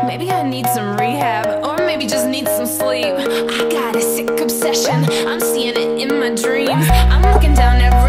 Maybe I need some rehab, or maybe just need some sleep. I got a sick obsession, I'm seeing it in my dreams. I'm looking down every